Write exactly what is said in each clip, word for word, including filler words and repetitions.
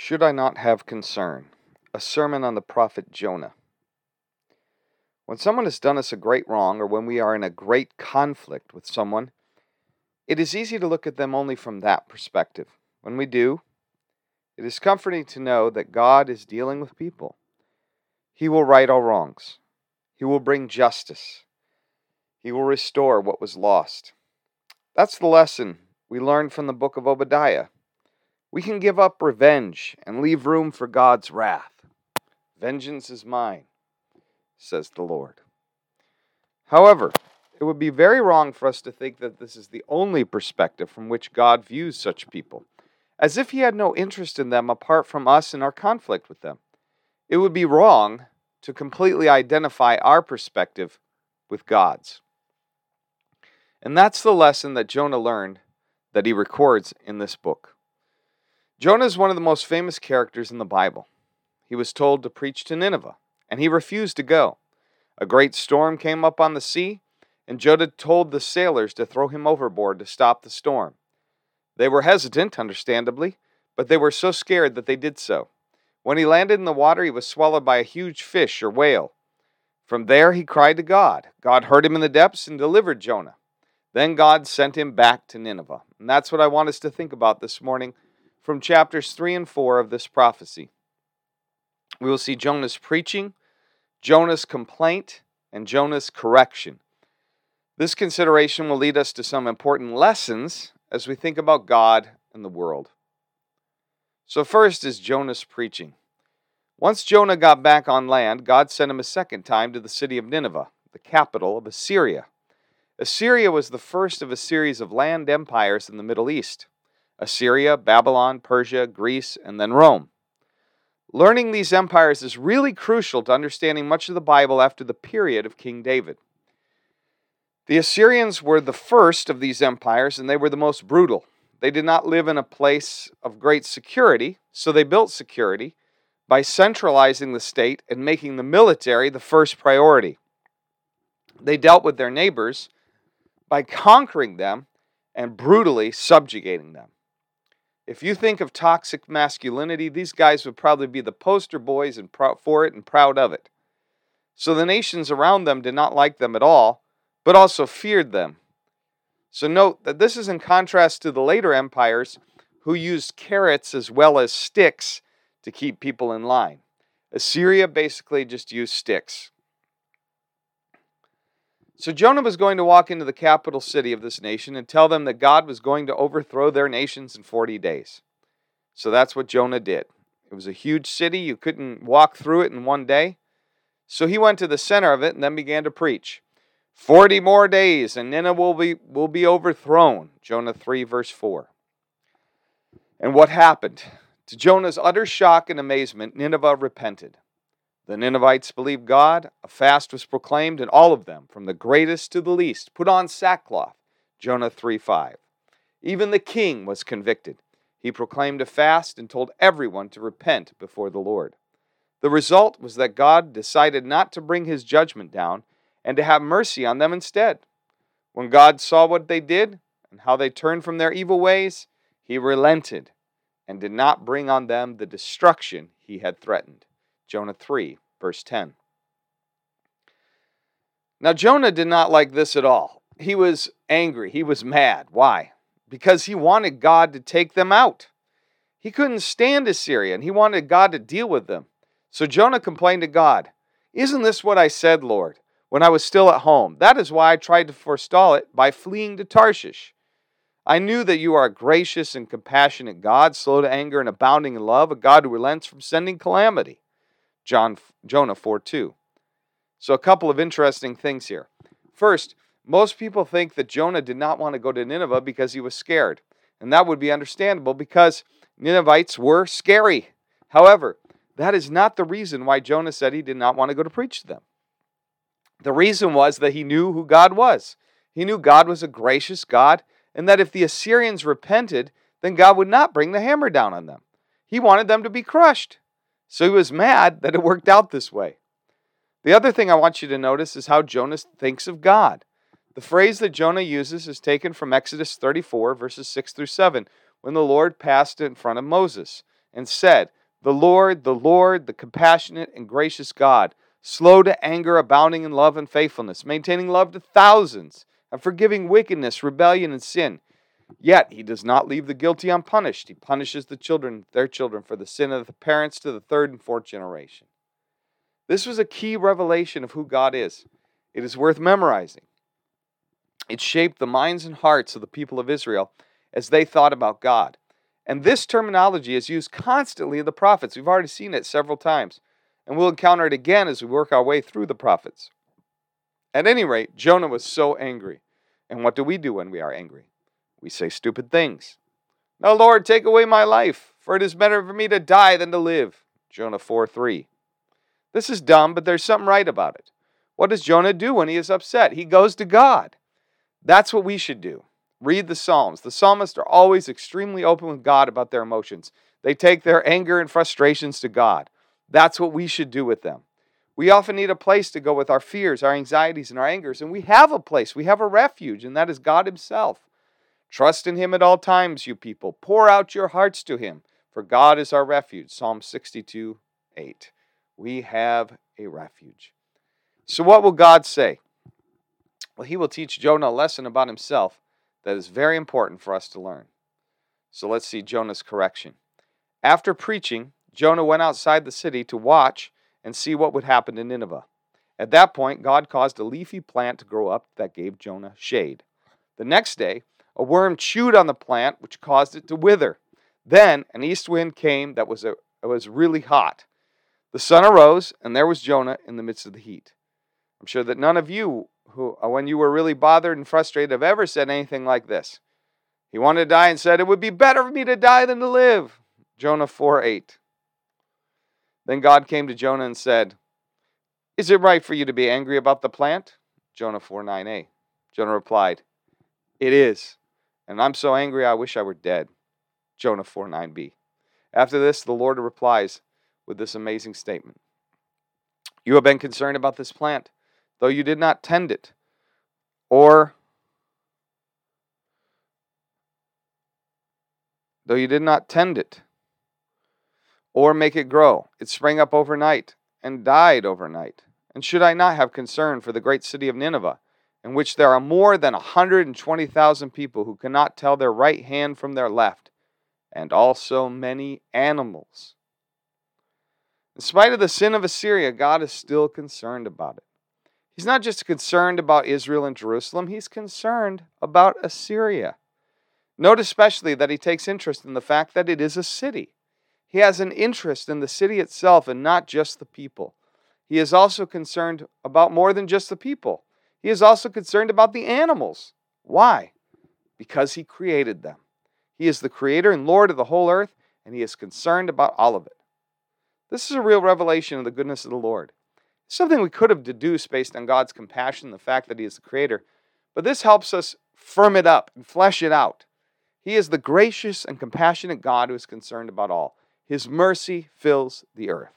Should I not have concern? A sermon on the prophet Jonah. When someone has done us a great wrong, or when we are in a great conflict with someone, it is easy to look at them only from that perspective. When we do, it is comforting to know that God is dealing with people. He will right all wrongs. He will bring justice. He will restore what was lost. That's the lesson we learned from the book of Obadiah. We can give up revenge and leave room for God's wrath. Vengeance is mine, says the Lord. However, it would be very wrong for us to think that this is the only perspective from which God views such people, as if he had no interest in them apart from us and our conflict with them. It would be wrong to completely identify our perspective with God's. And that's the lesson that Jonah learned that he records in this book. Jonah is one of the most famous characters in the Bible. He was told to preach to Nineveh, and he refused to go. A great storm came up on the sea, and Jonah told the sailors to throw him overboard to stop the storm. They were hesitant, understandably, but they were so scared that they did so. When he landed in the water, he was swallowed by a huge fish or whale. From there, he cried to God. God heard him in the depths and delivered Jonah. Then God sent him back to Nineveh. And that's what I want us to think about this morning from chapters three and four of this prophecy. We will see Jonah's preaching, Jonah's complaint, and Jonah's correction. This consideration will lead us to some important lessons as we think about God and the world. So first is Jonah's preaching. Once Jonah got back on land, God sent him a second time to the city of Nineveh, the capital of Assyria. Assyria was the first of a series of land empires in the Middle East. Assyria, Babylon, Persia, Greece, and then Rome. Learning these empires is really crucial to understanding much of the Bible after the period of King David. The Assyrians were the first of these empires, and they were the most brutal. They did not live in a place of great security, so they built security by centralizing the state and making the military the first priority. They dealt with their neighbors by conquering them and brutally subjugating them. If you think of toxic masculinity, these guys would probably be the poster boys and prou- for it and proud of it. So the nations around them did not like them at all, but also feared them. So note that this is in contrast to the later empires who used carrots as well as sticks to keep people in line. Assyria basically just used sticks. So Jonah was going to walk into the capital city of this nation and tell them that God was going to overthrow their nations in forty days. So that's what Jonah did. It was a huge city. You couldn't walk through it in one day. So he went to the center of it and then began to preach. Forty more days and Nineveh will be, will be overthrown. Jonah three verse four. And what happened? To Jonah's utter shock and amazement, Nineveh repented. The Ninevites believed God, a fast was proclaimed, and all of them, from the greatest to the least, put on sackcloth. Jonah three five. Even the king was convicted. He proclaimed a fast and told everyone to repent before the Lord. The result was that God decided not to bring his judgment down and to have mercy on them instead. When God saw what they did and how they turned from their evil ways, he relented and did not bring on them the destruction he had threatened. Jonah three, verse ten. Now Jonah did not like this at all. He was angry. He was mad. Why? Because he wanted God to take them out. He couldn't stand Assyria, and he wanted God to deal with them. So Jonah complained to God, "Isn't this what I said, Lord, when I was still at home? That is why I tried to forestall it by fleeing to Tarshish. I knew that you are a gracious and compassionate God, slow to anger and abounding in love, a God who relents from sending calamity." John, Jonah four two. So a couple of interesting things here. First, most people think that Jonah did not want to go to Nineveh because he was scared. And that would be understandable because Ninevites were scary. However, that is not the reason why Jonah said he did not want to go to preach to them. The reason was that he knew who God was. He knew God was a gracious God, and that if the Assyrians repented, then God would not bring the hammer down on them. He wanted them to be crushed. So he was mad that it worked out this way. The other thing I want you to notice is how Jonah thinks of God. The phrase that Jonah uses is taken from Exodus thirty-four, verses six through seven, when the Lord passed in front of Moses and said, The Lord, the Lord, the compassionate and gracious God, slow to anger, abounding in love and faithfulness, maintaining love to thousands, and forgiving wickedness, rebellion, and sin. Yet he does not leave the guilty unpunished. He punishes the children, their children, for the sin of the parents to the third and fourth generation. This was a key revelation of who God is. It is worth memorizing. It shaped the minds and hearts of the people of Israel as they thought about God. And this terminology is used constantly in the prophets. We've already seen it several times. And we'll encounter it again as we work our way through the prophets. At any rate, Jonah was so angry. And what do we do when we are angry? We say stupid things. "Now, Lord, take away my life, for it is better for me to die than to live." Jonah four three. This is dumb, but there's something right about it. What does Jonah do when he is upset? He goes to God. That's what we should do. Read the Psalms. The psalmists are always extremely open with God about their emotions. They take their anger and frustrations to God. That's what we should do with them. We often need a place to go with our fears, our anxieties, and our angers. And we have a place. We have a refuge, and that is God Himself. Trust in Him at all times, you people. Pour out your hearts to Him, for God is our refuge. Psalm sixty-two eight. We have a refuge. So what will God say? Well, He will teach Jonah a lesson about Himself that is very important for us to learn. So let's see Jonah's correction. After preaching, Jonah went outside the city to watch and see what would happen to Nineveh. At that point, God caused a leafy plant to grow up that gave Jonah shade. The next day, a worm chewed on the plant, which caused it to wither. Then an east wind came that was, a, was really hot. The sun arose, and there was Jonah in the midst of the heat. I'm sure that none of you, who, when you were really bothered and frustrated, have ever said anything like this. He wanted to die and said, "It would be better for me to die than to live." Jonah four eight. Then God came to Jonah and said, "Is it right for you to be angry about the plant?" Jonah four nine a. Jonah replied, "It is. And I'm so angry I wish I were dead." Jonah four nine b. After this, the Lord replies with this amazing statement. "You have been concerned about this plant, though you did not tend it, or though you did not tend it, or make it grow. It sprang up overnight and died overnight. And should I not have concern for the great city of Nineveh, in which there are more than one hundred twenty thousand people who cannot tell their right hand from their left, and also many animals?" In spite of the sin of Assyria, God is still concerned about it. He's not just concerned about Israel and Jerusalem, He's concerned about Assyria. Note especially that He takes interest in the fact that it is a city. He has an interest in the city itself and not just the people. He is also concerned about more than just the people. He is also concerned about the animals. Why? Because He created them. He is the creator and Lord of the whole earth, and He is concerned about all of it. This is a real revelation of the goodness of the Lord. It's something we could have deduced based on God's compassion, the fact that He is the creator, but this helps us firm it up and flesh it out. He is the gracious and compassionate God who is concerned about all. His mercy fills the earth.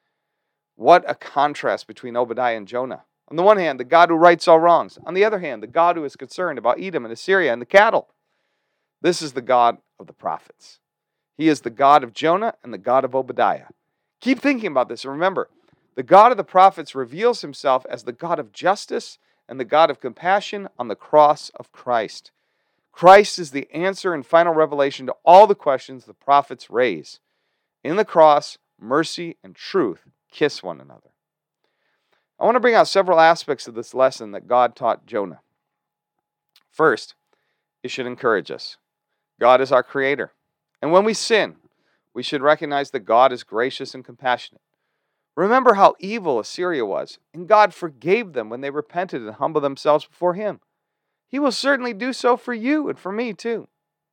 What a contrast between Obadiah and Jonah. On the one hand, the God who rights all wrongs. On the other hand, the God who is concerned about Edom and Assyria and the cattle. This is the God of the prophets. He is the God of Jonah and the God of Obadiah. Keep thinking about this and remember, the God of the prophets reveals Himself as the God of justice and the God of compassion on the cross of Christ. Christ is the answer and final revelation to all the questions the prophets raise. In the cross, mercy and truth kiss one another. I want to bring out several aspects of this lesson that God taught Jonah. First, it should encourage us. God is our creator. And when we sin, we should recognize that God is gracious and compassionate. Remember how evil Assyria was, and God forgave them when they repented and humbled themselves before Him. He will certainly do so for you and for me too.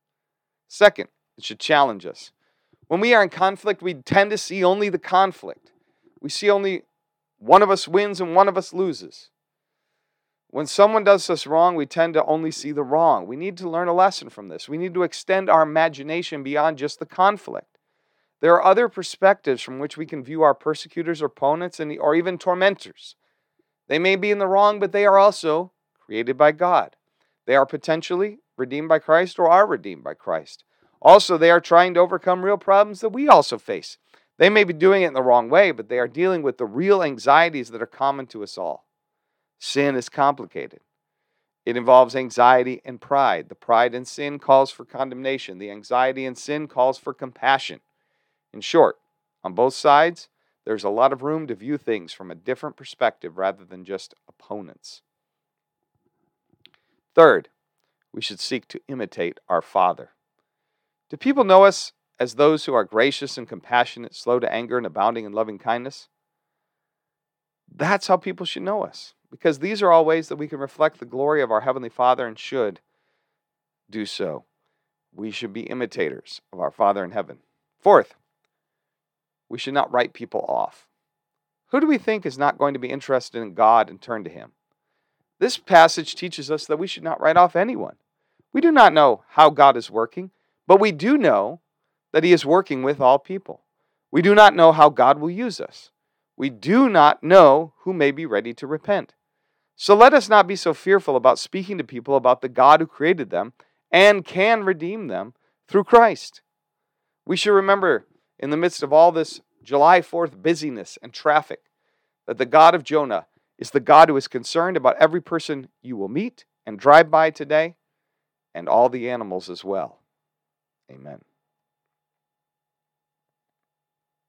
Second, it should challenge us. When we are in conflict, we tend to see only the conflict. We see only one of us wins and one of us loses. When someone does us wrong, we tend to only see the wrong. We need to learn a lesson from this. We need to extend our imagination beyond just the conflict. There are other perspectives from which we can view our persecutors or opponents and, or even tormentors. They may be in the wrong, but they are also created by God. They are potentially redeemed by Christ or are redeemed by Christ. Also, they are trying to overcome real problems that we also face. They may be doing it in the wrong way, but they are dealing with the real anxieties that are common to us all. Sin is complicated. It involves anxiety and pride. The pride in sin calls for condemnation. The anxiety in sin calls for compassion. In short, on both sides, there's a lot of room to view things from a different perspective rather than just opponents. Third, we should seek to imitate our Father. Do people know us as those who are gracious and compassionate, slow to anger, and abounding in loving kindness? That's how people should know us, because these are all ways that we can reflect the glory of our Heavenly Father and should do so. We should be imitators of our Father in heaven. Fourth, we should not write people off. Who do we think is not going to be interested in God and turn to Him? This passage teaches us that we should not write off anyone. We do not know how God is working, but we do know that He is working with all people. We do not know how God will use us. We do not know who may be ready to repent. So let us not be so fearful about speaking to people about the God who created them and can redeem them through Christ. We should remember, in the midst of all this July fourth busyness and traffic, that the God of Jonah is the God who is concerned about every person you will meet and drive by today, and all the animals as well. Amen.